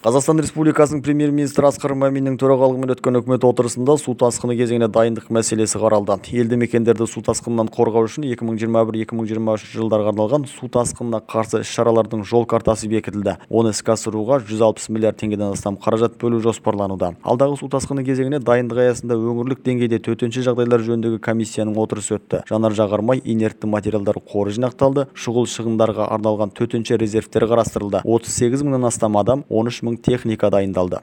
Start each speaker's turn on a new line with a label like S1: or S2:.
S1: Қазақстан Республикасының премьер-министрі Асқар Маминнің төрағалығымен өткен үкімет отырысында су тасқыны кезеңіне дайындық мәселесі қаралды. Елді мекендерді су тасқынынан қорғау үшін 2021-2023 жылдарға арналған су тасқынына қарсы іс-шаралардың жол картасы бекітілді. Оны іске асыруға 160 миллиард теңгеден астам қаражат бөлу жоспарлануда. Алдағы су тасқыны кезеңіне дайындық аясында өңірлік деңгейде төтенше жағдайлар жөніндегі комиссияның отырысы өтті. Жанар-жағармай, инертті материалдар қоры жинақталды. Шұғыл шығындарға арналған төтенше резервтер қарастырылды. 38 мыңнан астам адам, 13 мың техника дайындалды.